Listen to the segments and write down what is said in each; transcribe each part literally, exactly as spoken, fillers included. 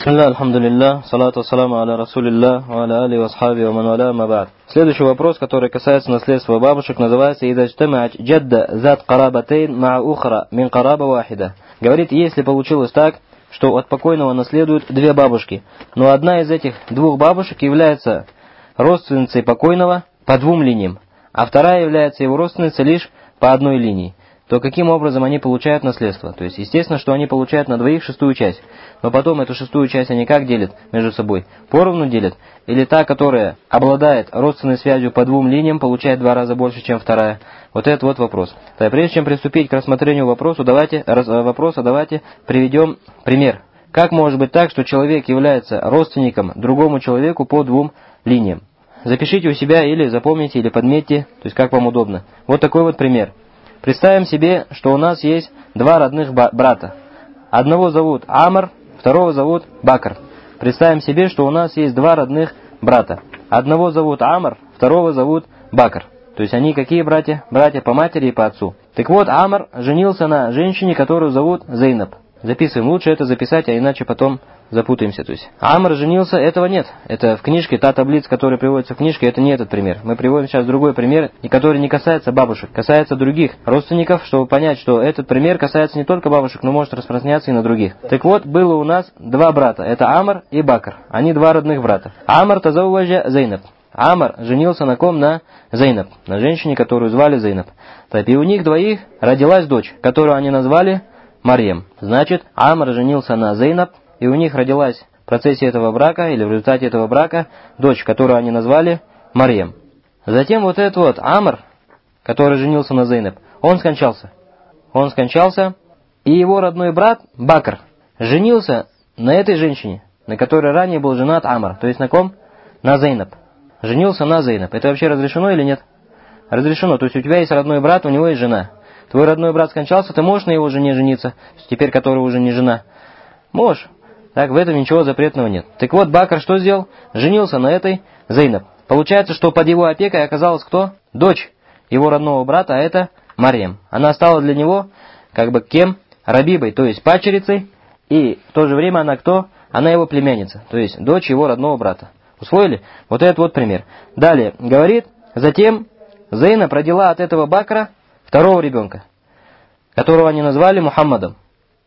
Бисмилля, альхамдулилля, салату ассаламу аля расулилля, ва аля али васхаби ва ман валя, ма ба'д. Следующий вопрос, который касается наследства бабушек, называется «Ида джтама'ат джадда зат карабатейн ма'a ухра мин караба вахида». Говорит, если получилось так, что от покойного наследуют две бабушки, но одна из этих двух бабушек является родственницей покойного по двум линиям, а вторая является его родственницей лишь по одной линии, то каким образом они получают наследство? То есть, естественно, что они получают на двоих шестую часть, но потом эту шестую часть они как делят между собой? Поровну делят? Или та, которая обладает родственной связью по двум линиям, получает два раза больше, чем вторая? Вот это вот вопрос. Так, прежде чем приступить к рассмотрению вопроса, давайте, раз, вопроса, давайте приведем пример. Как может быть так, что человек является родственником другому человеку по двум линиям? Запишите у себя или запомните, или подметьте, то есть как вам удобно. Вот такой вот пример. Представим себе, что у нас есть два родных брата. Одного зовут Амр, второго зовут Бакр. Представим себе, что у нас есть два родных брата. Одного зовут Амр, второго зовут Бакр. То есть они какие братья? Братья по матери и по отцу. Так вот, Амр женился на женщине, которую зовут Зейнаб. Записываем. Лучше это записать, а иначе потом запутаемся. То есть Амр женился, этого нет. Это в книжке, та таблица, которая приводится в книжке, это не этот пример. Мы приводим сейчас другой пример, и который не касается бабушек, касается других родственников, чтобы понять, что этот пример касается не только бабушек, но может распространяться и на других. Так вот, было у нас два брата. Это Амр и Бакр. Они два родных брата. Амр тазавваджа Зейнаб. Амр женился на ком? На Зейнаб. На женщине, которую звали Зейнаб. Так, и у них двоих родилась дочь, которую они назвали Марьям. Значит, Амр женился на Зейнаб, и у них родилась в процессе этого брака, или в результате этого брака, дочь, которую они назвали Марьям. Затем вот этот вот Амр, который женился на Зейнаб, он скончался. Он скончался, и его родной брат Бакр женился на этой женщине, на которой ранее был женат Амр. То есть на ком? На Зейнаб. Женился на Зейнаб. Это вообще разрешено или нет? Разрешено. То есть у тебя есть родной брат, у него есть жена. Твой родной брат скончался, ты можешь на его жене жениться, теперь которая уже не жена? Можешь. Так, в этом ничего запретного нет. Так вот, Бакр что сделал? Женился на этой Зейнаб. Получается, что под его опекой оказалась кто? Дочь его родного брата, а это Марьям. Она стала для него, как бы, кем? Рабибой, то есть падчерицей, и в то же время она кто? Она его племянница, то есть дочь его родного брата. Усвоили? Вот этот вот пример. Далее, говорит, затем Зейнаб родила от этого Бакра второго ребенка, которого они назвали Мухаммадом.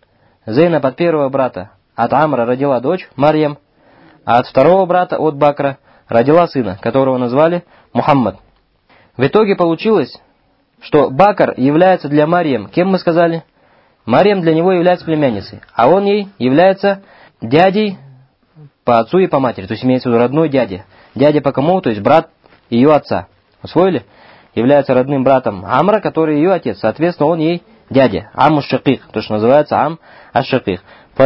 Зейнаб от первого брата, от Амра, родила дочь Марьям, а от второго брата, от Бакра, родила сына, которого назвали Мухаммад. В итоге получилось, что Бакр является для Марьям, кем мы сказали? Марьям для него является племянницей, а он ей является дядей по отцу и по матери, то есть имеется в виду родной дядя. Дядя по кому? То есть брат ее отца. Усвоили? Является родным братом Амра, который ее отец. Соответственно, он ей дядя. Ам аш-Шакик, то, что называется Ам аш-Шакик.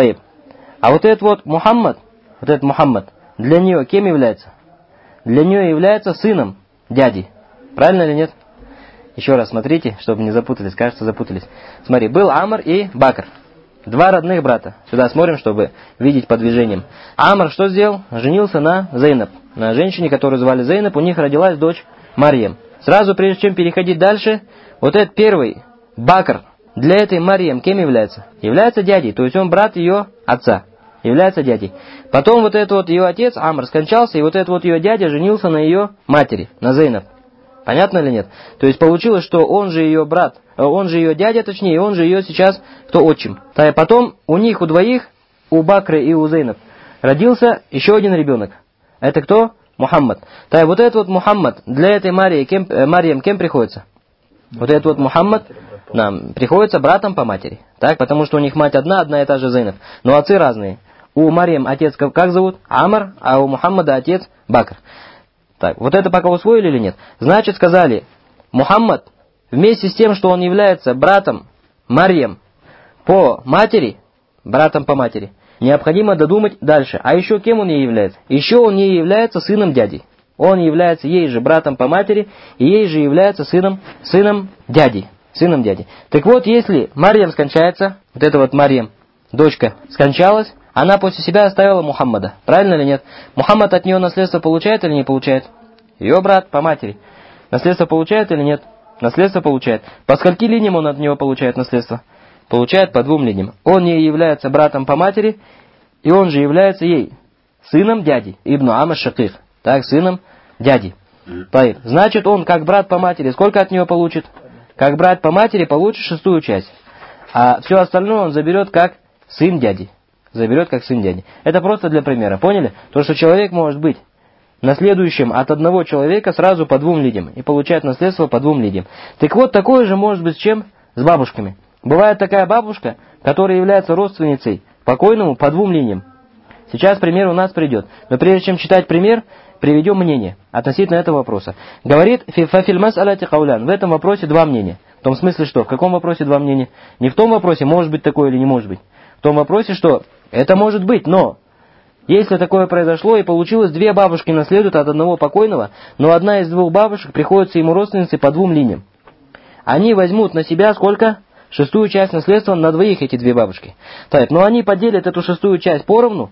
А вот этот вот Мухаммад, вот этот Мухаммад, для нее кем является? Для нее является сыном дяди. Правильно или нет? Еще раз смотрите, чтобы не запутались. Кажется, запутались. Смотри, был Амр и Бакр. Два родных брата. Сюда смотрим, чтобы видеть по движениям. Амр что сделал? Женился на Зейнаб. На женщине, которую звали Зейнаб, у них родилась дочь Марьям. Сразу, прежде чем переходить дальше, вот этот первый, Бакр, для этой Марьям кем является? Является дядей, то есть он брат ее отца. Является дядей. Потом вот этот вот ее отец, Амр, скончался, и вот этот вот ее дядя женился на ее матери, на Зейнаб. Понятно или нет? То есть получилось, что он же ее брат, он же ее дядя, точнее, он же ее сейчас, кто отчим. А потом у них, у двоих, у Бакры и у Зейнаб, родился еще один ребенок. Это кто? Мухаммад. Так, вот этот вот Мухаммад, для этой Марии, кем, э, Марьям кем приходится? Вот этот вот Мухаммад нам приходится братом по матери. Так, потому что у них мать одна, одна и та же Зейнаб. Но отцы разные. У Марьям отец как, как зовут? Амр, а у Мухаммада отец Бакр. Так, вот это пока усвоили или нет? Значит, сказали, Мухаммад вместе с тем, что он является братом Марьям по матери, братом по матери, необходимо додумать дальше. А еще кем он ей является? Еще он ей является сыном дяди. Он является ей же братом по матери, и ей же является сыном, сыном дяди. Сыном дяди. Так вот, если Марьям скончается, вот эта вот Марьям, дочка, скончалась, она после себя оставила Мухаммада. Правильно или нет? Мухаммад от нее наследство получает или не получает? Ее брат по матери. Наследство получает или нет? Наследство получает. По скольки линиям он от него получает наследство? Получает по двум линиям. Он ей является братом по матери, и он же является ей сыном дяди, ибн Ам аш-Шакик, так, сыном дяди. Таиб. Значит, он как брат по матери, сколько от нее получит? Как брат по матери получит шестую часть. А все остальное он заберет как сын дяди. Заберет как сын дяди. Это просто для примера. Поняли? То, что человек может быть наследующим от одного человека сразу по двум людям. И получает наследство по двум людям. Так вот, такое же может быть с чем? С бабушками. Бывает такая бабушка, которая является родственницей покойному по двум линиям. Сейчас пример у нас придет. Но прежде чем читать пример, приведем мнение относительно этого вопроса. Говорит, фафиль мас'аляти каулян. В этом вопросе два мнения. В том смысле, что? В каком вопросе два мнения? Не в том вопросе, может быть такое или не может быть. В том вопросе, что это может быть, но если такое произошло и получилось, две бабушки наследуют от одного покойного, но одна из двух бабушек приходится ему родственницей по двум линиям. Они возьмут на себя сколько? Шестую часть наследства на двоих, эти две бабушки. Так, но они поделят эту шестую часть поровну,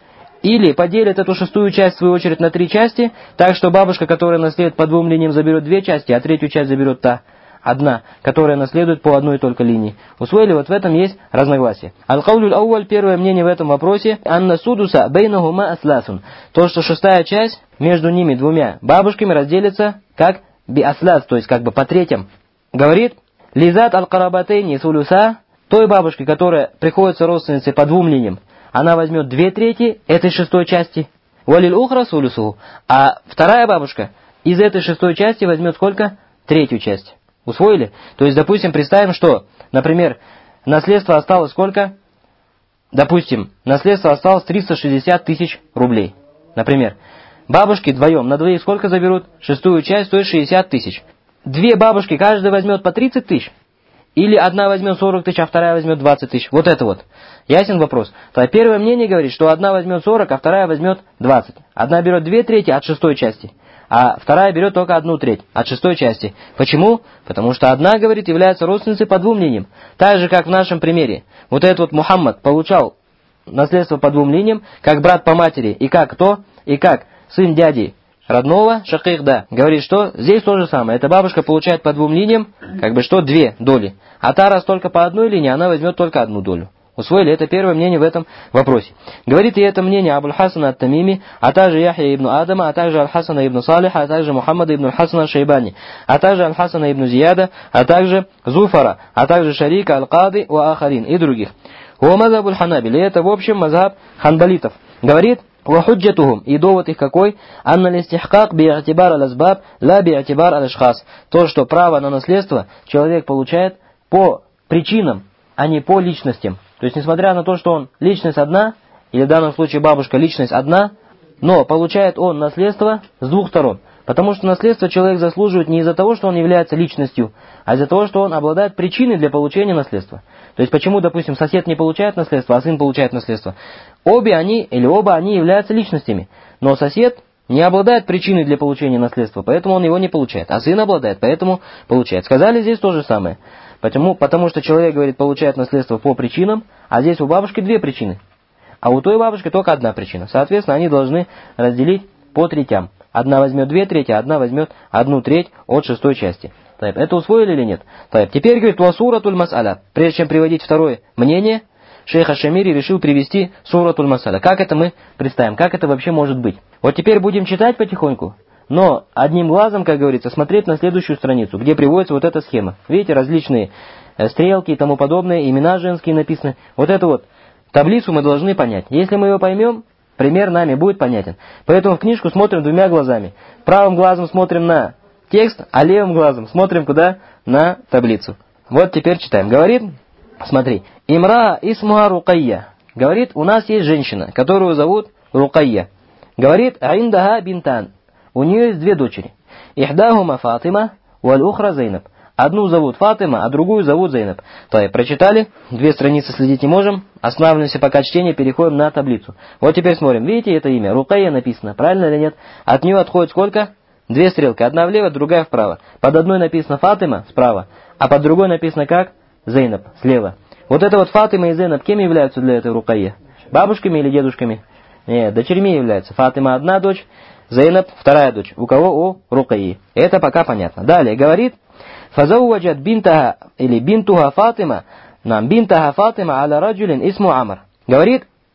или поделят эту шестую часть, в свою очередь, на три части, так что бабушка, которая наследует по двум линиям, заберет две части, а третью часть заберет та одна, которая наследует по одной только линии. Усвоили? Вот в этом есть разногласие. Аль-Каулюль Ауаль, первое мнение в этом вопросе, анна судуса бейнахума асласун. То, что шестая часть между ними двумя бабушками разделится как би аслас, то есть как бы по третьим. Говорит, лизат аль-карабатейни сулюса, той бабушке, которая приходится родственницей по двум линиям, она возьмет две трети этой шестой части. Валиль ухра сулюсу. А вторая бабушка из этой шестой части возьмет сколько? Третью часть. Усвоили? То есть, допустим, представим, что, например, наследство осталось сколько? Допустим, наследство осталось триста шестьдесят тысяч рублей. Например, бабушки вдвоем на двоих сколько заберут? Шестую часть, то есть шестьдесят тысяч. Две бабушки, каждая возьмет по тридцать тысяч. Или одна возьмет сорок тысяч, а вторая возьмет двадцать тысяч. Вот это вот. Ясен вопрос? То первое мнение говорит, что одна возьмет сорок, а вторая возьмет двадцать. Одна берет две трети от шестой части, а вторая берет только одну треть от шестой части. Почему? Потому что одна, говорит, является родственницей по двум линиям. Так же, как в нашем примере. Вот этот вот Мухаммад получал наследство по двум линиям, как брат по матери, и как кто? И как сын дяди родного, Шакик, да, говорит, что здесь то же самое. Эта бабушка получает по двум линиям, как бы что, две доли. А та, раз только по одной линии, она возьмет только одну долю. Усвоили? Это первое мнение в этом вопросе. Говорит и это мнение Абуль-Хасана ат-Тамими, а также Яхья ибн Адама, а также Аль-Хасана ибн Салиха, а также Мухаммада ибн Аль-Хасана Шайбани, а также Аль-Хасана ибн Зияда, а также Зуфара, а также Шарика Аль-Кады ва Ахарин и других. Хуа мазхаб аль-Ханабили, это в общем мазхаб ханбалитов. Говорит, وحجتهم, и довод их какой? Анна листихкак би'атибар аль-азбаб, ла би'атибар аль-ашхас. То, что право на наследство человек получает по причинам, а не по личностям. То есть, несмотря на то, что он личность одна, или в данном случае бабушка личность одна, но получает он наследство с двух сторон. Потому что наследство человек заслуживает не из-за того, что он является личностью, а из-за того, что он обладает причиной для получения наследства. То есть, почему, допустим, сосед не получает наследство, а сын получает наследство? Обе они, или оба они являются личностями. Но сосед не обладает причиной для получения наследства, поэтому он его не получает. А сын обладает, поэтому получает. Сказали здесь то же самое. Почему? Потому что человек, говорит, получает наследство по причинам, а здесь у бабушки две причины. А у той бабушки только одна причина. Соответственно, они должны разделить по третям. Одна возьмет две трети, а одна возьмет одну треть от шестой части. Это усвоили или нет? Теперь, говорит, «Васуратуль мас'аля». Прежде чем приводить второе мнение, шейх Аш-Шамири решил привести суратуль мас'аля. Как это мы представим? Как это вообще может быть? Вот теперь будем читать потихоньку, но одним глазом, как говорится, смотреть на следующую страницу, где приводится вот эта схема. Видите, различные стрелки и тому подобное, имена женские написаны. Вот эту вот таблицу мы должны понять. Если мы ее поймем, пример нами будет понятен. Поэтому в книжку смотрим двумя глазами. Правым глазом смотрим на текст, а левым глазом смотрим куда? На таблицу. Вот теперь читаем. Говорит, смотри, имра исмуа Рукайя. Говорит, у нас есть женщина, которую зовут Рукайя. Говорит, аиндаха бинтан. У нее есть две дочери. Ихдахума Фатима, валь ухра Зайнаб. Одну зовут Фатима, а другую зовут Зайнаб. То есть, прочитали, две страницы следить не можем, останавливаемся пока чтение, переходим на таблицу. Вот теперь смотрим, видите это имя? Рукайя написано, правильно или нет? От нее отходит сколько? Две стрелки, одна влево, другая вправо. Под одной написано Фатима, справа, а под другой написано как? Зайнаб, слева. Вот это вот Фатима и Зайнаб, кем являются для этой Рукайя? Бабушками или дедушками? Нет, дочерьми являются. Фатима одна дочь, Зайнаб вторая дочь. У кого? У Рукайи. Это пока понятно. Далее говорит, фазауджат бинтаха или бинтуха Фатима, нам бинтаха Фатима аля раджулин исму Амр. Говорит,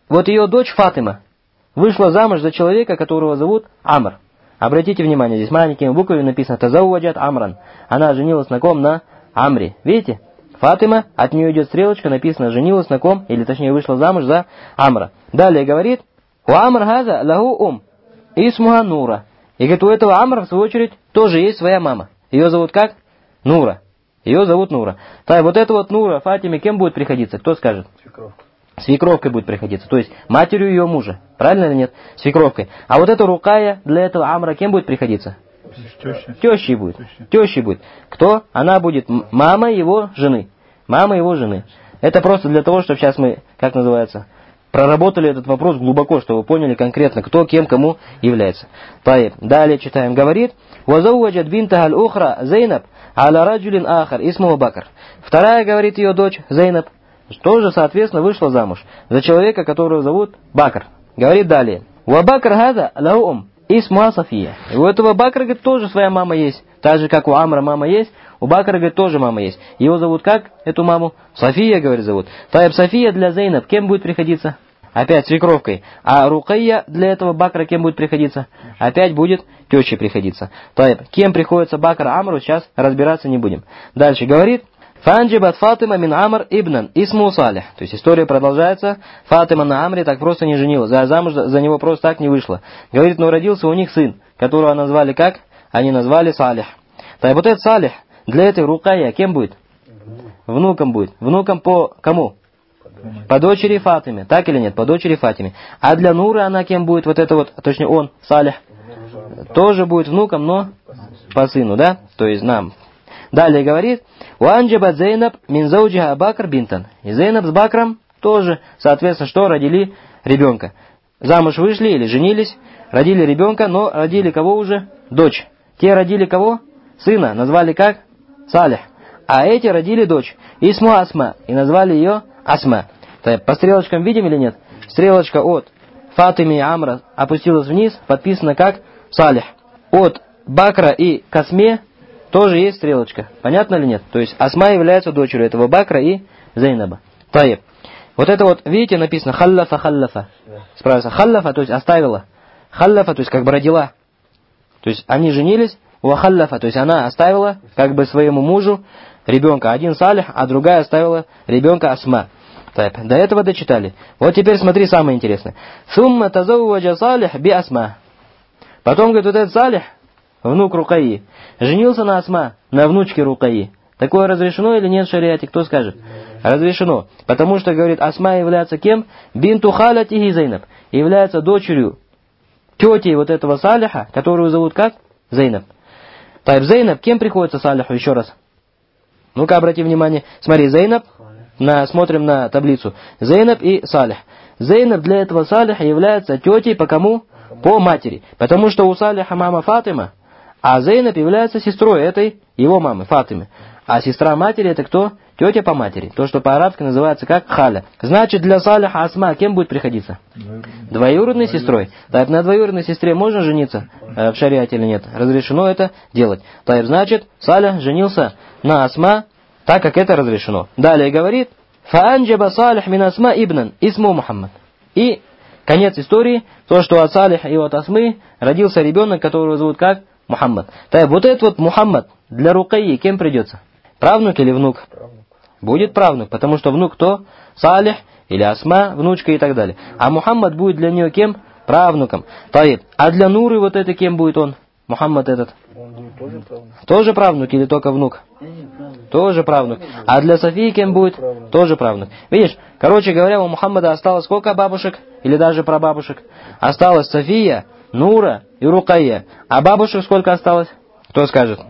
вот ее дочь Фатима вышла замуж за человека, которого зовут Амр. Обратите внимание, здесь маленькими буквами написано «Тазауаджат Амран». Она женилась на ком? На Амре. Видите? Фатима, от нее идет стрелочка, написано «женилась на ком?» Или точнее вышла замуж за Амра. Далее говорит «У Амр хаза лаху ум, исмуха Нура». И говорит, у этого Амра, в свою очередь, тоже есть своя мама. Ее зовут как? Нура. Ее зовут Нура. Так, вот это вот Нура Фатиме кем будет приходиться? Кто скажет? Свекровка. Свекровкой будет приходиться. То есть матерью ее мужа. Правильно или нет? Свекровкой. А вот эта Рукая для этого Амра кем будет приходиться? Теща. Тещей будет. Тещей будет. Кто? Она будет мама его жены. Мама его жены. Это просто для того, чтобы сейчас мы, как называется, проработали этот вопрос глубоко, чтобы вы поняли конкретно, кто кем кому является. Таиб. Далее читаем. Говорит, «Вазауаджат бинтаха аль-ухра Зейнаб аля раджулин ахар исмуха Бакр». Вторая, говорит, ее дочь Зейнаб, тоже, соответственно, вышла замуж за человека, которого зовут Бакр. Говорит далее, «Ва Бакр хаза лаум исмуха София». И у этого Бакра, говорит, тоже своя мама есть. Так же, как у Амра мама есть, у Бакра, говорит, тоже мама есть. Его зовут как, эту маму? София, говорит, зовут. Таиб, София для Зейнаб кем будет приходиться? Опять свекровкой. А Рукайя для этого Бакра кем будет приходиться? Опять будет тещей приходиться. Таиб, кем приходится Бакр Амру, сейчас разбираться не будем. Дальше говорит, «Фанджибат Фатима мин Амр ибнан исму Салих». То есть история продолжается. Фатима на Амре так просто не женилась. За замуж за него просто так не вышла. Говорит, но родился у них сын, которого назвали как? Они назвали Салих. Так вот этот Салих для этой Рукайя кем будет? Внуком будет. Внуком по кому? По дочери Фатиме. Так или нет? По дочери Фатиме. А для Нуры она кем будет? Вот это вот, точнее он, Салих, тоже будет внуком, но по сыну, да? То есть нам. Далее говорит, «Уанджаба Зейнаб мин зауджиха Бакр бинтан». И Зейнаб с Бакром тоже, соответственно, что? Родили ребенка. Замуж вышли или женились, родили ребенка, но родили кого уже? Дочь. Те родили кого? Сына. Назвали как? Салих. А эти родили дочь. Исму Асма. И назвали ее Асма. Так, по стрелочкам видим или нет? Стрелочка от Фатимы и Амра опустилась вниз, подписана как Салих. От Бакра и Касме тоже есть стрелочка. Понятно или нет? То есть Асма является дочерью этого Бакра и Зейнаба. Таиб. Вот это вот, видите, написано халлафа халлафа. Справился. Халлафа, то есть оставила. Халлафа, то есть как бы родила. То есть они женились, у халлафа, то есть она оставила как бы своему мужу ребенка. Один Салих, а другая оставила ребенка Асма. Таиб. До этого дочитали. Вот теперь смотри самое интересное. Сумма тазауаджа Салих би Асма. Потом, говорит, вот этот Салих, внук Рукаи, женился на Асма, на внучке Рукаи. Такое разрешено или нет в шариате? Кто скажет? Разрешено. Потому что, говорит, Асма является кем? Бинту халятихи Зейнаб. Является дочерью тети вот этого Салиха, которую зовут как? Зейнаб. Таиб, Зейнаб, кем приходится Салиху? Еще раз. Ну-ка, обрати внимание. Смотри, Зейнаб, на, смотрим на таблицу. Зейнаб и Салих. Зейнаб для этого Салиха является тетей по кому? По матери. Потому что у Салиха мама Фатима, а Зейнаб является сестрой этой его мамы, Фатимы. А сестра матери это кто? Тетя по матери. То, что по-арабски называется как халя. Значит, для Салиха Асма кем будет приходиться? Двоюродной сестрой. Так, на двоюродной сестре можно жениться э, в шариате или нет? Разрешено это делать. Так, значит, Салих женился на Асма, так как это разрешено. Далее говорит, «Фаанджаба Салих мин Асма ибнан исму Мухаммад». И конец истории, то, что от Салиха и от Асмы родился ребенок, которого зовут как? Мухаммад. Так, вот этот вот Мухаммад для Рукайи кем придется? Правнук или внук? Правнук. Будет правнук, потому что внук кто? Салих или Асма, внучка и так далее. А Мухаммад будет для нее кем? Правнуком. Таиб. А для Нуры вот это кем будет он? Мухаммад этот? Он будет тоже правнук. Тоже правнук или только внук? Тоже правнук. А для Софии кем будет? Правнук. Тоже правнук. Видишь, короче говоря, у Мухаммада осталось сколько бабушек? Или даже прабабушек? Осталось София, Нура и Рукайя. А бабушек сколько осталось? Кто скажет?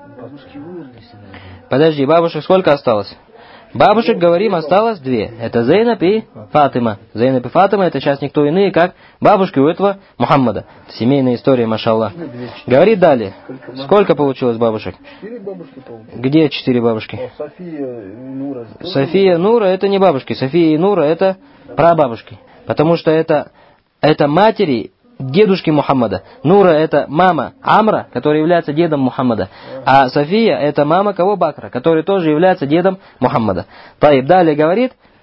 Подожди, бабушек сколько осталось? Бабушек, говорим, осталось две. Это Зейнаб и Фатима. Зейнаб и Фатима это сейчас никто иные, как бабушки у этого Мухаммада. Семейная история, машаллах. Говорит далее. Сколько получилось бабушек? Четыре бабушки получилось. Где четыре бабушки? О, София и Нура. София, Нура это не бабушки. София и Нура это прабабушки. Потому что это, это матери дедушки Мухаммада. Нура это мама Амра, который является дедом Мухаммада. А София это мама кого? Бакра, который тоже является дедом Мухаммада. Таиб далее говорит,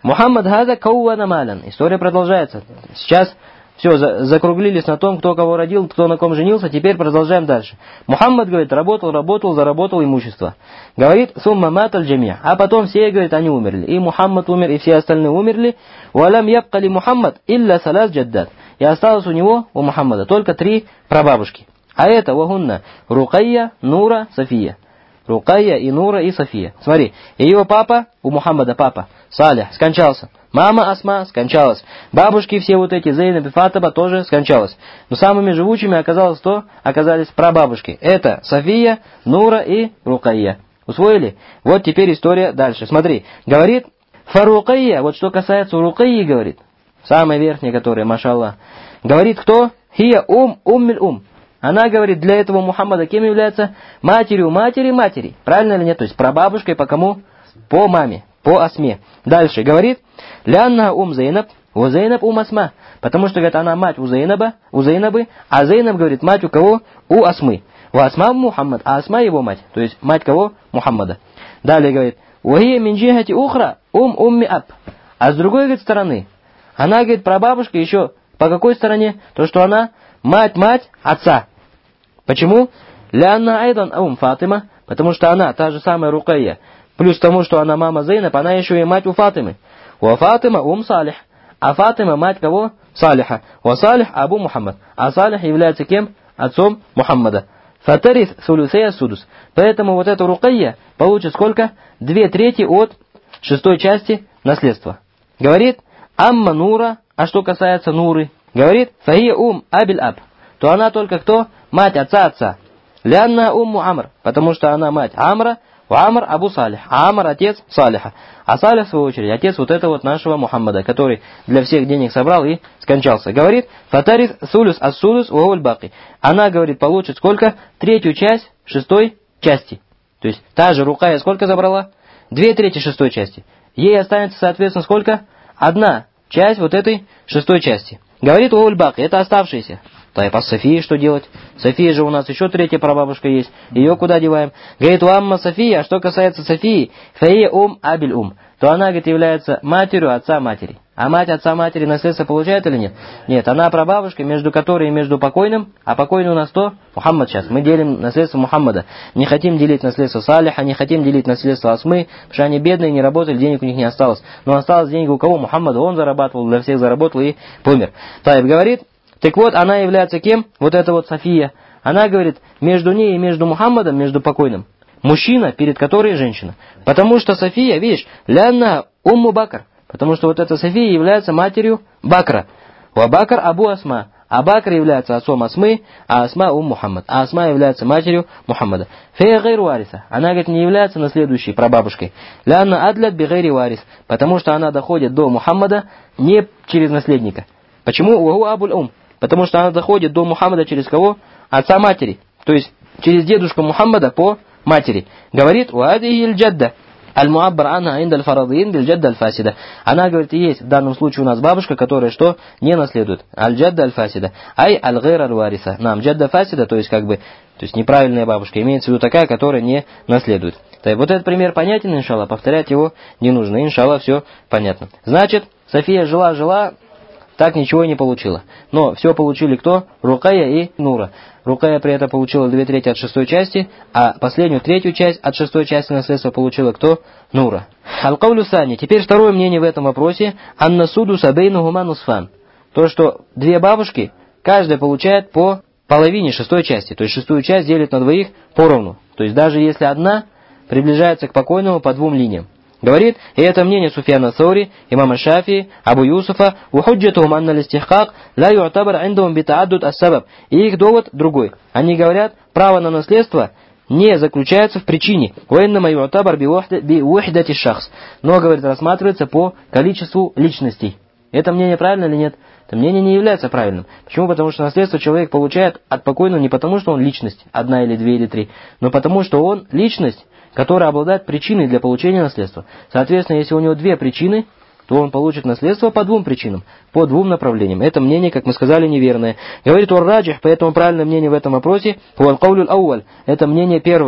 Мухаммад хаза кауана малян. История продолжается. Сейчас все, за, закруглились на том, кто кого родил, кто на ком женился. Теперь продолжаем дальше. Мухаммад, говорит, работал, работал, заработал имущество. Говорит, сумма маталь джамия. А потом все, говорит, они умерли. И Мухаммад умер, и все остальные умерли. Валям ябкали Мухаммад илля салас джаддат. И осталось у него, у Мухаммада, только три прабабушки. А это вагунна Рукайя, Нура, София. Рукайя и Нура и София. Смотри, ее папа, у Мухаммада папа, Салих, скончался. Мама Асма скончалась. Бабушки все вот эти, Зейнаб и Фатима, тоже скончалась. Но самыми живучими оказалось кто? Оказались прабабушки. Это София, Нура и Рукайя. Усвоили? Вот теперь история дальше. Смотри, говорит Фарукайя, вот что касается Рукайи, говорит, самая верхняя, которая, машаллах. Говорит кто? Хия ум уммиль ум. Она, говорит, для этого Мухаммада кем является? Матерью матери матери. Правильно или нет? То есть прабабушкой по кому? По маме, по Асме. Дальше говорит, лянна ум Зейнаб, у Зейнаб ум Асма. Потому что, говорит, она мать у Зейнаба, у Зейнабы, а Зейнаб, говорит, мать у кого? У Асмы. У Асма Мухаммад, а Асма его мать. То есть мать кого? Мухаммада. Далее говорит, уахия мин джихати ухра ум умми аб. А с другой, говорит, стороны, она, говорит, прабабушка еще по какой стороне? То, что она мать-мать отца. Почему? Лянна айдан ум Фатима, потому что она та же самая Рукайя. Плюс тому, что она мама Зейнаб, она еще и мать у Фатимы. У Фатима ум Салих. А Фатима мать кого? Салиха. У Салих Абу Мухаммад. А Салих является кем? Отцом Мухаммада. Фатарис сулюсея судус. Поэтому вот эта Рукайя получит сколько? Две трети от шестой части наследства. Говорит, амма Нура, а что касается Нуры, говорит, фахия ум абиль аб. То она только кто? Мать отца отца. Лянна умму Амр, потому что она мать Амра, у Амр Абу Салих, а Амр отец Салиха. А Салих, в свою очередь, отец вот этого вот нашего Мухаммада, который для всех денег собрал и скончался. Говорит, фатарис сулюс ас-сулюс уауль баки. Она, говорит, получит сколько? Третью часть шестой части. То есть та же Рукайя сколько забрала? Две трети шестой части. Ей останется, соответственно, сколько? Одна часть вот этой шестой части. Говорит уауль баки, это оставшиеся. Так, а с Софией что делать? София же у нас еще третья прабабушка есть. Ее куда деваем? Говорит, уамма София, а что касается Софии, фаия ум абиль ум, то она, говорит, является матерью отца матери. А мать отца матери наследство получает или нет? Нет, она прабабушка, между которой и между покойным, а покойный у нас кто? Мухаммад сейчас. Мы делим наследство Мухаммада. Не хотим делить наследство Салиха, не хотим делить наследство Асмы, потому что они бедные, не работали, денег у них не осталось. Но осталось деньги у кого? Мухаммада. Он зарабатывал, для всех заработал и помер. Таиб говорит, так вот, она является кем? Вот эта вот София. Она говорит, между ней и между Мухаммадом, между покойным, мужчина, перед которой женщина. Потому что София, видишь, лянна умму Бакр. Потому что вот эта София является матерью Бакра. Ва Бакр Абу Асма. А Бакр является отцом Асмы, а Асма ум Мухаммад. А Асма является матерью Мухаммада. Фея гайру вариса. Она, говорит, не является наследующей прабабушкой. Лянна адлят би гайри варис. Потому что она доходит до Мухаммада не через наследника. Почему? Уаху абуль ум. Потому что она доходит до Мухаммада через кого? Отца матери. То есть через дедушку Мухаммада по матери. Говорит, уадихи джадда. Аль-Муаббар анна индаль фарадин биль джадда аль-фасида. Она, говорит, есть в данном случае у нас бабушка, которая что? Не наследует. Аль-джадда аль-фасида. Ай аль-гайр аль-вариса. Нам джадда фасида, то есть как бы, то есть неправильная бабушка. Имеется в виду такая, которая не наследует. Так, вот этот пример понятен, иншаллах. Повторять его не нужно. Иншаллах, все понятно. Значит, София жила-жила, так ничего и не получила. Но все получили кто? Рукайя и Нура. Рукайя при этом получила две трети от шестой части, а последнюю третью часть от шестой части наследства получила кто? Нура. Аль-Каулю Сани. Теперь второе мнение в этом вопросе. Анна суду сабейну гуманусфан. То, что две бабушки, каждая получает по половине шестой части. То есть шестую часть делит на двоих поровну. То есть даже если одна приближается к покойному по двум линиям. Говорит, и это мнение Суфьяна Саури, имама Шафии, Абу Юсуфа, «Ухуджатухум анна листихкак, ла ю'табар индахум битааддуд ас-сабаб». И их довод другой. Они говорят, право на наследство не заключается в причине. «Уэннама ю'табар би ухдати шахс». Но, говорит, рассматривается по количеству личностей. Это мнение правильно или нет? Это мнение не является правильным. Почему? Потому что наследство человек получает от покойного не потому, что он личность, одна или две или три, но потому, что он личность, которая обладает причиной для получения наследства. Соответственно, если у него две причины, то он получит наследство по двум причинам, по двум направлениям. Это мнение, как мы сказали, неверное. Говорит Ур-Раджих, поэтому правильное мнение в этом вопросе, это мнение первое.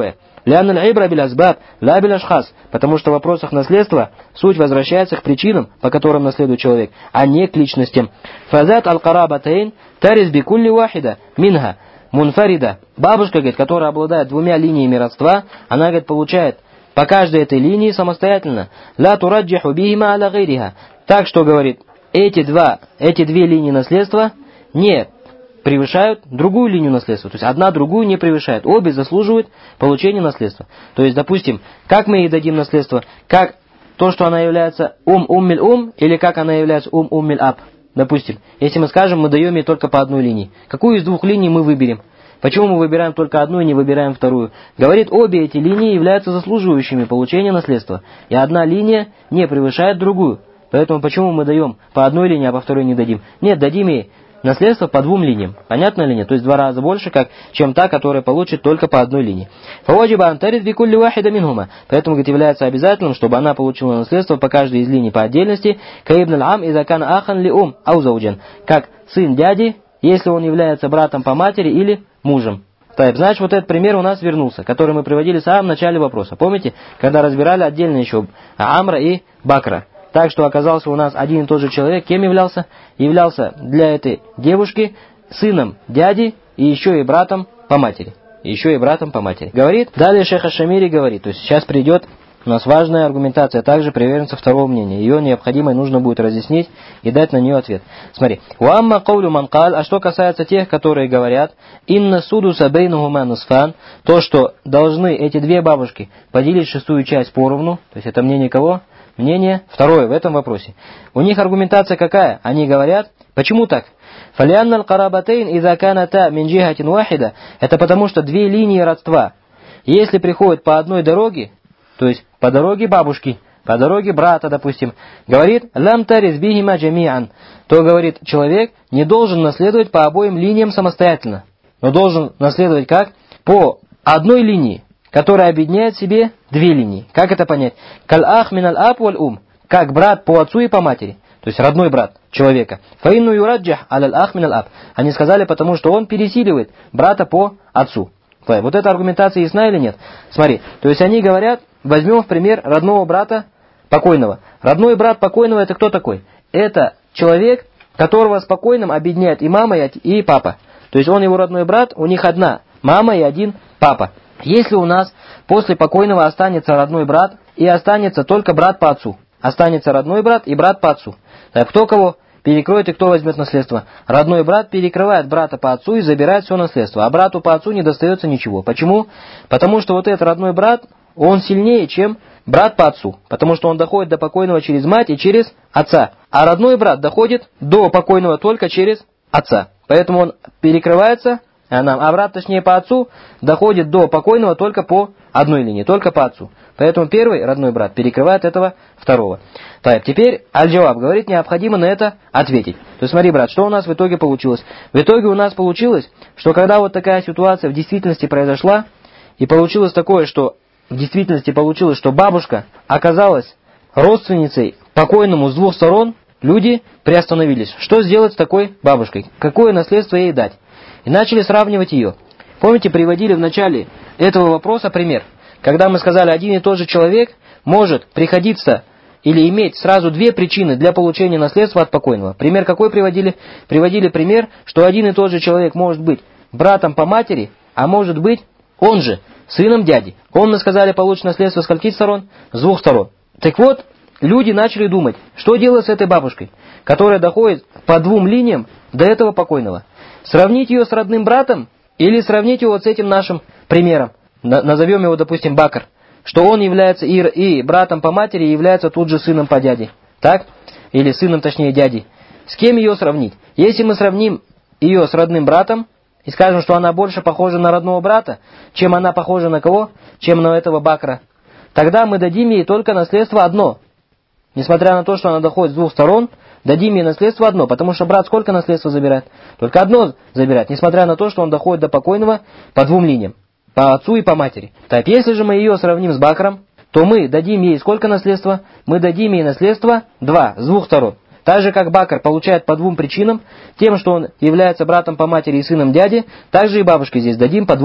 Лян аль-ибра биль азбаб, ла биль ашхас. Потому что в вопросах наследства суть возвращается к причинам, по которым наследует человек, а не к личностям. Фазат аль-карабатейн тарис би кулли вахида минха мунфарида. Бабушка, говорит, которая обладает двумя линиями родства, она, говорит, получает по каждой этой линии самостоятельно. Ла тураджиху бихима аля гайриха. Так что, говорит, эти, два, эти две линии наследства не превышают другую линию наследства. То есть одна другую не превышает. Обе заслуживают получения наследства. То есть, допустим, как мы ей дадим наследство? Как то, что она является ум уммиль ум, или как она является ум уммиль аб? Допустим, если мы скажем, мы даем ей только по одной линии. Какую из двух линий мы выберем? Почему мы выбираем только одну и не выбираем вторую? Говорит, обе эти линии являются заслуживающими получения наследства. И одна линия не превышает другую. Поэтому почему мы даем по одной линии, а по второй не дадим? Нет, дадим ей наследство по двум линиям. Понятно ли нет? То есть два раза больше, как, чем та, которая получит только по одной линии. Фаваджиба антарид бикулли вахида минхума. Поэтому, говорит, является обязательным, чтобы она получила наследство по каждой из линий по отдельности. Каибн аль-ам изакан ахан ли ум аузауджан. Как сын дяди, если он является братом по матери или мужем. Так, значит, вот этот пример у нас вернулся, который мы приводили в самом начале вопроса. Помните, когда разбирали отдельно еще Амра и Бакра. Так что оказался у нас один и тот же человек. Кем являлся? Являлся для этой девушки сыном дяди и еще и братом по матери. И еще и братом по матери. Говорит, далее шейх аш-Шамири говорит, то есть сейчас придет у нас важная аргументация, также приверженца второго мнения. Ее необходимо и нужно будет разъяснить и дать на нее ответ. Смотри. «Уамма каулю манкаль», а что касается тех, которые говорят, «Инна суду сабейнухума нусфан», то, что должны эти две бабушки поделить шестую часть поровну, то есть это мнение кого? Мнение второе в этом вопросе. У них аргументация какая? Они говорят, почему так? «Фалианна аль-карабатейн иза каната мин джихатин вахида», это потому, что две линии родства, если приходят по одной дороге, то есть по дороге бабушки, по дороге брата, допустим, говорит, «Лам тарис бихима джамиан», то, говорит, человек не должен наследовать по обоим линиям самостоятельно, но должен наследовать как? По одной линии, которая объединяет в себе две линии. Как это понять? «Каль ах миналь аб валь ум», как брат по отцу и по матери, то есть родной брат человека. «Фаинну юраджах аляль ах миналь аб». Они сказали, потому что он пересиливает брата по отцу. Вот эта аргументация ясна или нет? Смотри, то есть они говорят, возьмем в пример родного брата покойного. Родной брат покойного это кто такой? Это человек, которого с покойным объединяет и мама, и папа. То есть он его родной брат, у них одна мама и один папа. Если у нас после покойного останется родной брат и останется только брат по отцу, останется родной брат и брат по отцу, так кто кого перекроет и кто возьмет наследство? Родной брат перекрывает брата по отцу и забирает все наследство, а брату по отцу не достается ничего. Почему? Потому что вот этот родной брат, он сильнее, чем брат по отцу, потому что он доходит до покойного через мать и через отца, а родной брат доходит до покойного только через отца. Поэтому он перекрывается, а брат, точнее по отцу, доходит до покойного только по одной линии, только по отцу. Поэтому первый родной брат перекрывает этого второго. Так, теперь аль-Джаваб говорит, необходимо на это ответить. То есть смотри, брат, что у нас в итоге получилось? В итоге у нас получилось, что когда вот такая ситуация в действительности произошла, и получилось такое, что в действительности получилось, что бабушка оказалась родственницей покойному с двух сторон, люди приостановились. Что сделать с такой бабушкой? Какое наследство ей дать? И начали сравнивать ее. Помните, приводили в начале этого вопроса пример. Когда мы сказали, один и тот же человек может приходиться или иметь сразу две причины для получения наследства от покойного. Пример какой приводили? Приводили пример, что один и тот же человек может быть братом по матери, а может быть он же сыном дяди. Он, мы сказали, получит наследство с скольких сторон? С двух сторон. Так вот, люди начали думать, что делать с этой бабушкой, которая доходит по двум линиям до этого покойного. Сравнить ее с родным братом или сравнить его вот с этим нашим примером. Назовем его, допустим, Бакр. Что он является и, и братом по матери, и является тут же сыном по дяде. Так? Или сыном, точнее, дяди. С кем ее сравнить? Если мы сравним ее с родным братом, и скажем, что она больше похожа на родного брата, чем она похожа на кого? Чем на этого Бакра. Тогда мы дадим ей только наследство одно. Несмотря на то, что она доходит с двух сторон, дадим ей наследство одно, потому что брат сколько наследства забирает? Только одно забирает, несмотря на то, что он доходит до покойного по двум линиям. По отцу и по матери. Так, если же мы ее сравним с Бакром, то мы дадим ей сколько наследства? Мы дадим ей наследство два, с двух сторон. Так же, как Бакр получает по двум причинам, тем, что он является братом по матери и сыном дяди, так же и бабушке здесь дадим по двум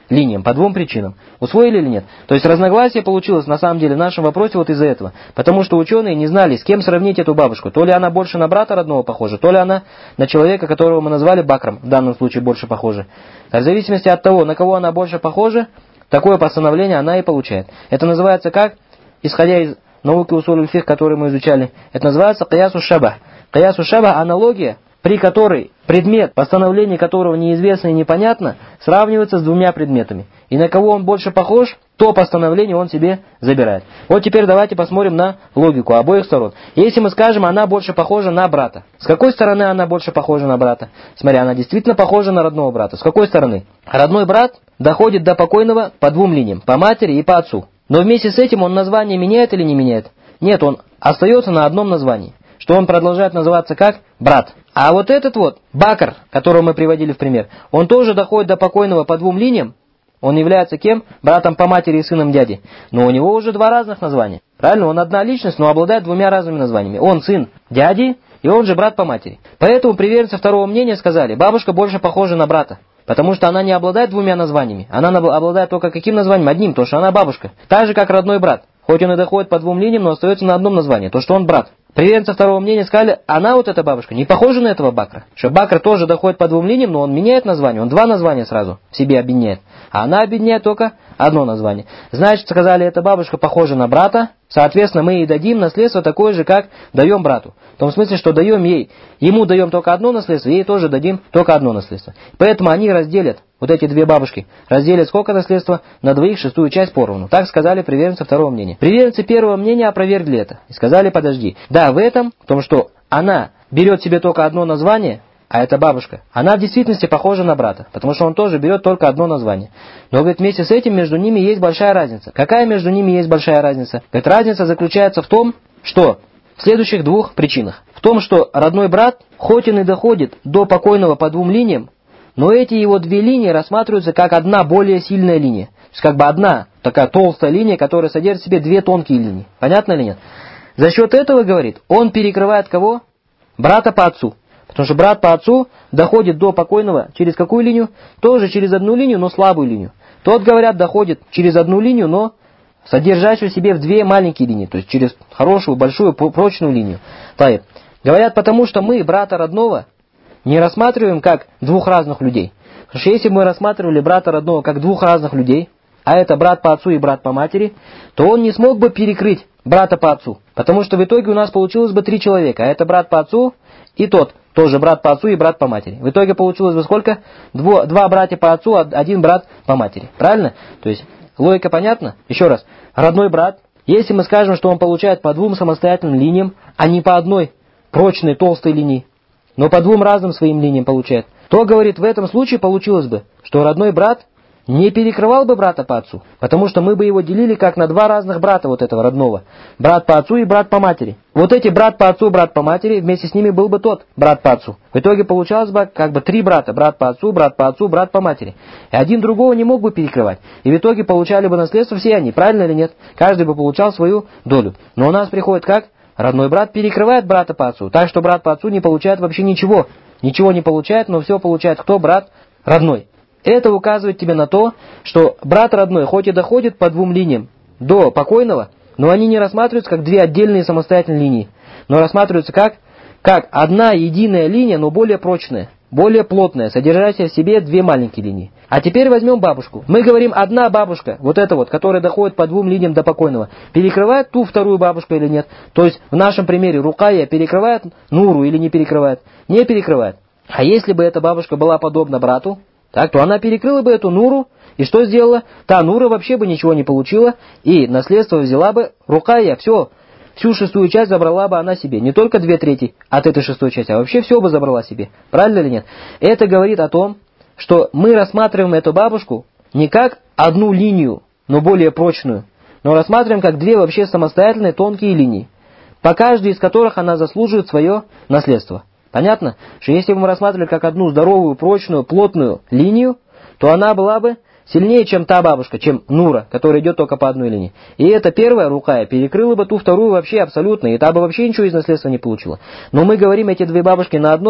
линиям, по двум причинам. Усвоили или нет? То есть разногласие получилось на самом деле в нашем вопросе вот из-за этого. Потому что ученые не знали, с кем сравнить эту бабушку. То ли она больше на брата родного похожа, то ли она на человека, которого мы назвали Бакром, в данном случае больше похожа. А в зависимости от того, на кого она больше похожа, такое постановление она и получает. Это называется как? Исходя из науки усуль фикх, которую мы изучали, это называется киясу шабах. Киясу шабах – аналогия, при которой предмет, постановление которого неизвестно и непонятно, сравнивается с двумя предметами. И на кого он больше похож, то постановление он себе забирает. Вот теперь давайте посмотрим на логику обоих сторон. Если мы скажем, она больше похожа на брата. С какой стороны она больше похожа на брата? Смотри, она действительно похожа на родного брата. С какой стороны? Родной брат доходит до покойного по двум линиям, по матери и по отцу. Но вместе с этим он название меняет или не меняет? Нет, он остается на одном названии. Что он продолжает называться как? Брат. А вот этот вот, Бакр, которого мы приводили в пример, он тоже доходит до покойного по двум линиям. Он является кем? Братом по матери и сыном дяди. Но у него уже два разных названия. Правильно? Он одна личность, но обладает двумя разными названиями. Он сын дяди, и он же брат по матери. Поэтому приверженцы второго мнения сказали, бабушка больше похожа на брата. Потому что она не обладает двумя названиями. Она обладает только каким названием? Одним, то что она бабушка. Так же, как родной брат. Хоть он и доходит по двум линиям, но остается на одном названии, то что он брат. Приверженцы второго мнения сказали, она вот эта бабушка не похожа на этого Бакра. Что Бакр тоже доходит по двум линиям, но он меняет название, он два названия сразу в себе объединяет. А она объединяет только одно название. Значит, сказали, эта бабушка похожа на брата, соответственно, мы ей дадим наследство такое же, как даем брату. В том смысле, что даем ей, ему даем только одно наследство, ей тоже дадим только одно наследство. Поэтому они разделят, вот эти две бабушки, разделят сколько наследства? На двоих шестую часть поровну. Так сказали приверженцы второго мнения. Приверженцы первого мнения опровергли это. И сказали, подожди. Да, в этом, в том, что она берет себе только одно название, а это бабушка, она в действительности похожа на брата, потому что он тоже берет только одно название. Но, говорит, вместе с этим между ними есть большая разница. Какая между ними есть большая разница? Говорит, разница заключается в том, что в следующих двух причинах. В том, что родной брат, хоть он и доходит до покойного по двум линиям, но эти его две линии рассматриваются как одна более сильная линия. То есть как бы одна такая толстая линия, которая содержит в себе две тонкие линии. Понятно или нет? За счет этого, говорит, он перекрывает кого? Брата по отцу. Потому что брат по отцу доходит до покойного через какую линию? Тоже через одну линию, но слабую линию. Тот, говорят, доходит через одну линию, но содержащую в себе в две маленькие линии. То есть через хорошую, большую, прочную линию. Так, говорят, потому что мы брата родного не рассматриваем как двух разных людей. Потому что если бы мы рассматривали брата родного как двух разных людей, а это брат по отцу и брат по матери, то он не смог бы перекрыть брата по отцу. Потому что в итоге у нас получилось бы три человека. А это брат по отцу и тот, тоже брат по отцу и брат по матери. В итоге получилось бы сколько? Дво, два братья по отцу, один брат по матери. Правильно? То есть логика понятна? Еще раз. Родной брат, если мы скажем, что он получает по двум самостоятельным линиям, а не по одной прочной толстой линии, но по двум разным своим линиям получает, то, говорит, в этом случае получилось бы, что родной брат не перекрывал бы брата по отцу, потому что мы бы его делили как на два разных брата вот этого родного. Брат по отцу и брат по матери. Вот эти брат по отцу, брат по матери, вместе с ними был бы тот брат по отцу. В итоге получалось бы как бы три брата. Брат по отцу, брат по отцу, брат по матери. И один другого не мог бы перекрывать. И в итоге получали бы наследство все они, правильно или нет? Каждый бы получал свою долю. Но у нас приходит как? Родной брат перекрывает брата по отцу. Так что брат по отцу не получает вообще ничего. Ничего не получает, но все получает кто? Брат родной. Это указывает тебе на то, что брат родной хоть и доходит по двум линиям до покойного, но они не рассматриваются как две отдельные самостоятельные линии, но рассматриваются как, как одна единая линия, но более прочная, более плотная, содержащая в себе две маленькие линии. А теперь возьмем бабушку. Мы говорим, одна бабушка, вот эта вот, которая доходит по двум линиям до покойного, перекрывает ту вторую бабушку или нет? То есть в нашем примере Рукайя перекрывает Нуру или не перекрывает? Не перекрывает. А если бы эта бабушка была подобна брату, так, то она перекрыла бы эту Нуру, и что сделала? Та Нура вообще бы ничего не получила, и наследство взяла бы Рукайя, все, всю шестую часть забрала бы она себе. Не только две трети от этой шестой части, а вообще все бы забрала себе. Правильно или нет? Это говорит о том, что мы рассматриваем эту бабушку не как одну линию, но более прочную, но рассматриваем как две вообще самостоятельные тонкие линии, по каждой из которых она заслуживает свое наследство. Понятно? Что если бы мы рассматривали как одну здоровую, прочную, плотную линию, то она была бы сильнее, чем та бабушка, чем Нура, которая идет только по одной линии. И эта первая Рукая перекрыла бы ту вторую вообще абсолютно, и та бы вообще ничего из наследства не получила. Но мы говорим, эти две бабушки на одной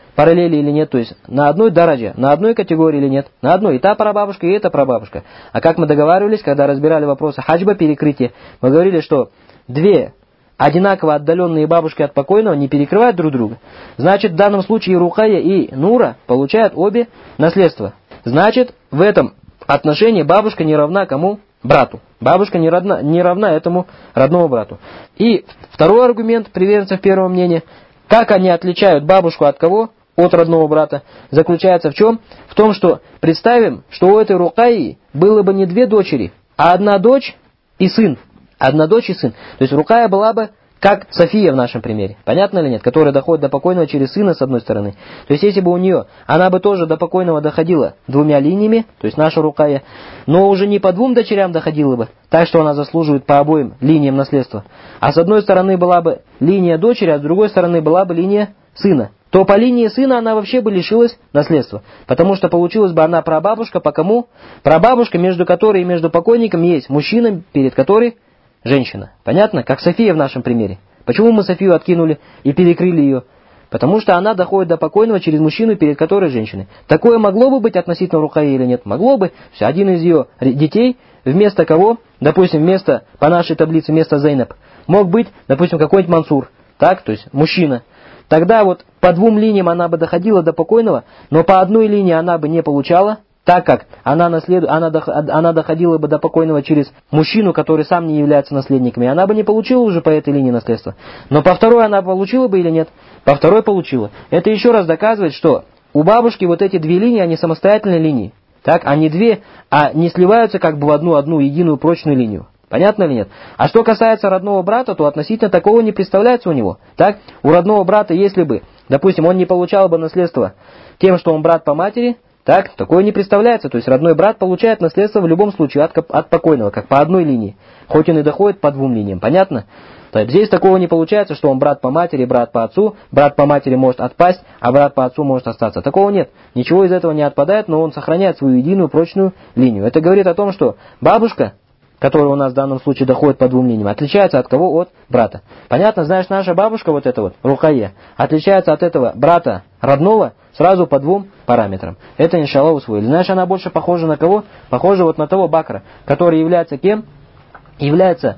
параллели или нет, то есть на одной дараджа, на одной категории или нет, на одной и та прабабушка, и эта прабабушка. А как мы договаривались, когда разбирали вопросы хаджба, перекрытия, мы говорили, что две одинаково отдаленные бабушки от покойного не перекрывают друг друга. Значит, в данном случае Рукайя и Нура получают обе наследство. Значит, в этом отношении бабушка не равна кому? Брату. Бабушка не равна, не равна этому родному брату. И второй аргумент приверженцев первого мнения, как они отличают бабушку от кого? От родного брата, заключается в чем? В том, что представим, что у этой Рукайи было бы не две дочери, а одна дочь и сын. Одна дочь и сын. То есть Рукайя была бы как София в нашем примере. Понятно или нет? Которая доходит до покойного через сына с одной стороны. То есть если бы у нее, она бы тоже до покойного доходила двумя линиями, то есть наша Рукайя, но уже не по двум дочерям доходила бы, так что она заслуживает по обоим линиям наследства. А с одной стороны была бы линия дочери, а с другой стороны была бы линия сына. То по линии сына она вообще бы лишилась наследства. Потому что получилась бы она прабабушка по кому? Прабабушка, между которой и между покойником есть мужчина, перед которой женщина. Понятно? Как София в нашем примере. Почему мы Софию откинули и перекрыли ее? Потому что она доходит до покойного через мужчину, перед которой женщины. Такое могло бы быть относительно Рукайи или нет? Могло бы. Все, один из ее детей вместо кого? Допустим, вместо, по нашей таблице, вместо Зейнаб, мог быть, допустим, какой-нибудь Мансур. Так? То есть мужчина. Тогда вот по двум линиям она бы доходила до покойного, но по одной линии она бы не получала, так как она, наслед... она, дох... она доходила бы до покойного через мужчину, который сам не является наследником, и она бы не получила уже по этой линии наследства. Но по второй она получила бы или нет? По второй получила. Это еще раз доказывает, что у бабушки вот эти две линии, они самостоятельные линии. Так, они две, а не сливаются как бы в одну-одну единую прочную линию. Понятно или нет? А что касается родного брата, то относительно такого не представляется у него. Так, у родного брата, если бы, допустим, он не получал бы наследство тем, что он брат по матери, так, такое не представляется. То есть родной брат получает наследство в любом случае от, от покойного, как по одной линии. Хоть он и доходит по двум линиям. Понятно? То есть здесь такого не получается, что он брат по матери, брат по отцу. Брат по матери может отпасть, а брат по отцу может остаться. Такого нет. Ничего из этого не отпадает, но он сохраняет свою единую прочную линию. Это говорит о том, что бабушка, которая у нас в данном случае доходит по двум линиям, отличается от кого? От брата. Понятно? Знаешь, наша бабушка, вот эта вот, Рукайя, отличается от этого брата родного сразу по двум параметрам. Это, иншаллах, усвоили. Знаешь, она больше похожа на кого? Похожа вот на того Бакра, который является кем? Является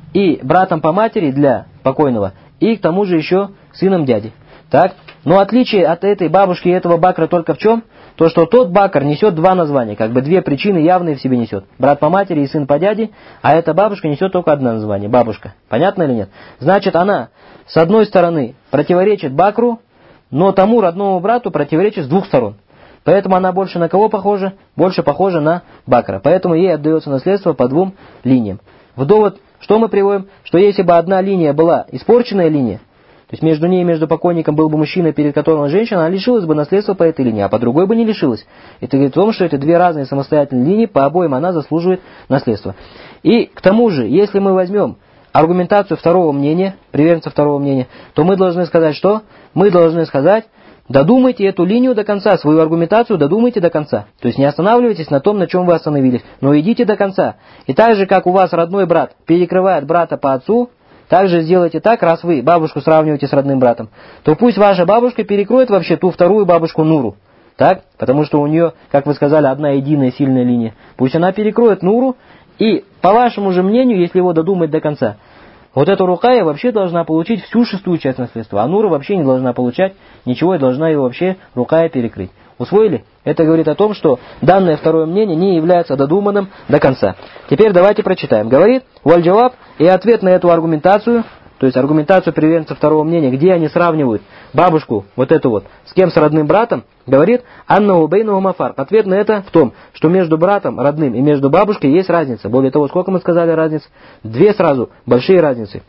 и братом по матери для покойного, и к тому же еще сыном дяди. Так? Но отличие от этой бабушки и этого Бакра только в чем? То, что тот Бакр несет два названия, как бы две причины явные в себе несет. Брат по матери и сын по дяде, а эта бабушка несет только одно название, бабушка. Понятно или нет? Значит, она, с одной стороны, противоречит Бакру, но тому родному брату противоречит с двух сторон. Поэтому она больше на кого похожа? Больше похожа на Бакра. Поэтому ей отдается наследство по двум линиям. В довод, что мы приводим? Что если бы одна линия была испорченная линия, то есть между ней и между покойником был бы мужчина, перед которым женщина, она лишилась бы наследства по этой линии, а по другой бы не лишилась. Это говорит о том, что это две разные самостоятельные линии, по обоим она заслуживает наследства. И к тому же, если мы возьмем аргументацию второго мнения, приверженца второго мнения, то мы должны сказать что? Мы должны сказать, додумайте эту линию до конца, свою аргументацию додумайте до конца. То есть не останавливайтесь на том, на чем вы остановились, но идите до конца. И так же, как у вас родной брат перекрывает брата по отцу, также сделайте так, раз вы бабушку сравниваете с родным братом, то пусть ваша бабушка перекроет вообще ту вторую бабушку Нуру. Так? Потому что у нее, как вы сказали, одна единая сильная линия. Пусть она перекроет Нуру, и по вашему же мнению, если его додумать до конца, вот эта Рукайя вообще должна получить всю шестую часть наследства, а Нура вообще не должна получать ничего и должна его вообще Рукайя перекрыть. Усвоили? Это говорит о том, что данное второе мнение не является додуманным до конца. Теперь давайте прочитаем. Говорит валь-джаваб, и ответ на эту аргументацию, то есть аргументацию приверженцев второго мнения, где они сравнивают бабушку, вот эту вот, с кем? С родным братом, говорит аннаху бейнаху мафарк. Ответ на это в том, что между братом родным и между бабушкой есть разница. Более того, сколько мы сказали разниц? Две сразу, большие разницы.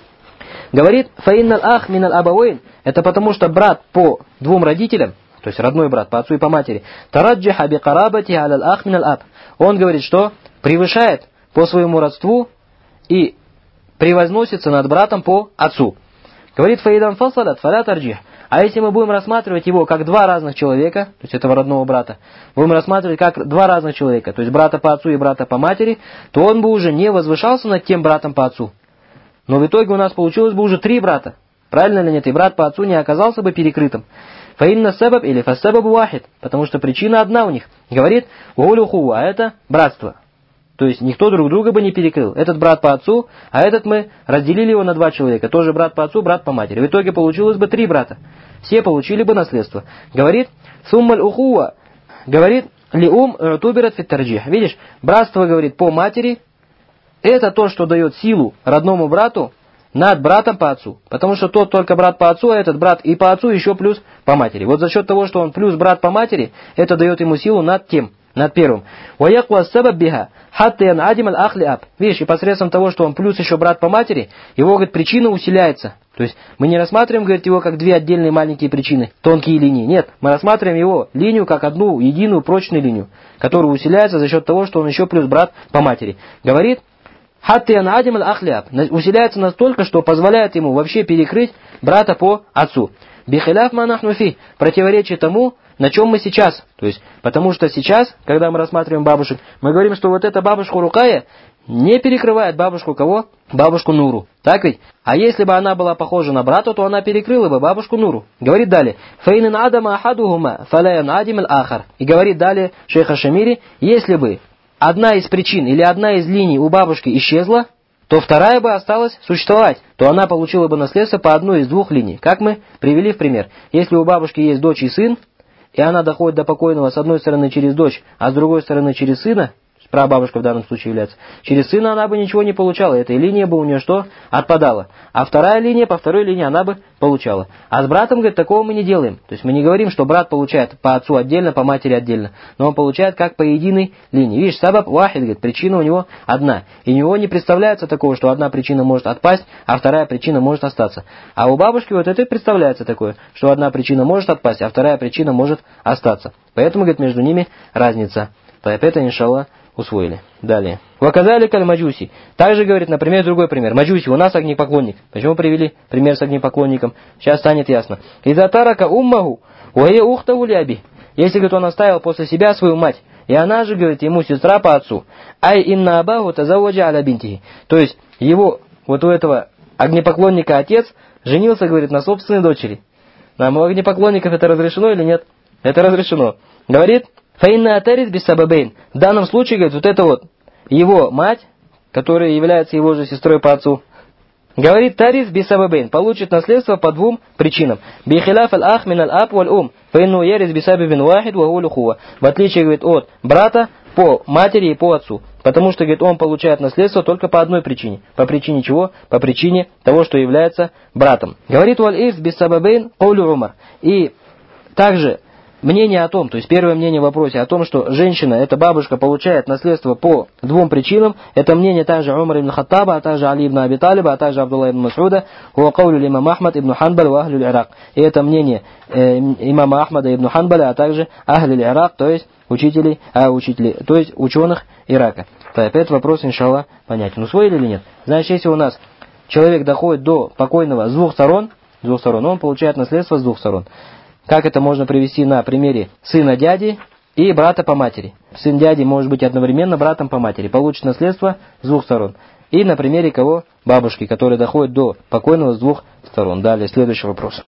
Говорит фаиннал ах минал абавейн, это потому что брат по двум родителям, то есть родной брат по отцу и по матери, тараджиха би карабати алал ах минал аб. Он говорит, что превышает по своему родству и превозносится над братом по отцу. Говорит фаидан фасалат фаля тарджих. А если мы будем рассматривать его как два разных человека, то есть этого родного брата, будем рассматривать как два разных человека, то есть брата по отцу и брата по матери, то он бы уже не возвышался над тем братом по отцу. Но в итоге у нас получилось бы уже три брата. Правильно или нет? И брат по отцу не оказался бы перекрытым. Фаинна сабаб или фассабабу вахид, потому что причина одна у них. Говорит, гулюху, а это братство. То есть никто друг друга бы не перекрыл. Этот брат по отцу, а этот мы разделили его на два человека. Тоже брат по отцу, брат по матери. В итоге получилось бы три брата. Все получили бы наследство. Говорит, суммаль ухуа. Говорит, лиум тубират фиттарджих. Видишь, братство, говорит, по матери, это то, что дает силу родному брату над братом по отцу. Потому что тот только брат по отцу, а этот брат и по отцу еще плюс по матери. Вот за счет того, что он плюс брат по матери, это дает ему силу над тем, над первым. Видишь, и посредством того, что он плюс еще брат по матери, его, говорит, причина усиляется. То есть мы не рассматриваем, говорит, его как две отдельные маленькие причины, тонкие линии. Нет, мы рассматриваем его линию как одну единую прочную линию, которая усиляется за счет того, что он еще плюс брат по матери. Говорит, усиляется настолько, что позволяет ему вообще перекрыть брата по отцу. Бихиляф манахнуфи, противоречие тому, на чем мы сейчас. То есть, потому что сейчас, когда мы рассматриваем бабушек, мы говорим, что вот эта бабушка Рукая не перекрывает бабушку кого? Бабушку Нуру. Так ведь? А если бы она была похожа на брата, то она перекрыла бы бабушку Нуру. Говорит далее. Фаинин адама ахадухума фаляян адим ахар. И говорит далее шейх Ашамири, если бы одна из причин или одна из линий у бабушки исчезла, то вторая бы осталась существовать, то она получила бы наследство по одной из двух линий. Как мы привели в пример. Если у бабушки есть дочь и сын, и она доходит до покойного с одной стороны через дочь, а с другой стороны через сына, прабабушка в данном случае является, через сына она бы ничего не получала, эта линия бы у нее что? Отпадала. А вторая линия, по второй линии она бы получала. А с братом, говорит, такого мы не делаем. То есть мы не говорим, что брат получает по отцу отдельно, по матери отдельно, но он получает как по единой линии. Видишь, сабаб вахид, говорит, причина у него одна. И у него не представляется такого, что одна причина может отпасть, а вторая причина может остаться. А у бабушки вот это и представляется такое, что одна причина может отпасть, а вторая причина может остаться. Поэтому, говорит, между ними разница. Это, иншаллах, усвоили. Далее. Ваказали каль маджуси. Также, говорит, например, другой пример. Маджуси, у нас огнепоклонник. Почему привели пример с огнепоклонником? Сейчас станет ясно. Иза тарака уммаху, уая ухтаву ляби. Если, говорит, он оставил после себя свою мать, и она же, говорит, ему сестра по отцу. Ай инна абаху тазаваджа аля бинтихи. То есть, его, вот у этого огнепоклонника отец женился, говорит, на собственной дочери. Нам у огнепоклонников это разрешено или нет? Это разрешено. Говорит, фаинна атарис бисабабейн. В данном случае, говорит, вот это вот его мать, которая является его же сестрой по отцу, говорит, тарис бисабабейн, получит наследство по двум причинам. Бихиляф аль-ах мин аль-аб валь-ум, фаинну ярис бисабабин вахид вагулю хуа. В отличие, говорит, от брата по матери и по отцу. Потому что, говорит, он получает наследство только по одной причине. По причине чего? По причине того, что является братом. Говорит, валь-ирс бисабабейн каулю умар. И также мнение о том, то есть первое мнение в вопросе о том, что женщина, эта бабушка, получает наследство по двум причинам, это мнение также Умар ибн Хаттаба, а также Али ибн Аби Талиба, а также Абдулла ибн Масуда, хуа каулю имам Ахмад ибн Ханбаль ва ахлю Ирак. И это мнение э, имама Ахмада ибн Ханбаля, а также ахлю Ирак, то есть учителей, а учителей, то есть ученых Ирака. То опять вопрос, иншаллах, понятен. Усвоили или нет? Значит, если у нас человек доходит до покойного с двух сторон, с двух сторон, он получает наследство с двух сторон. Как это можно привести на примере сына дяди и брата по матери. Сын дяди может быть одновременно братом по матери. Получит наследство с двух сторон. И на примере кого? Бабушки, которая доходит до покойного с двух сторон. Далее, следующий вопрос.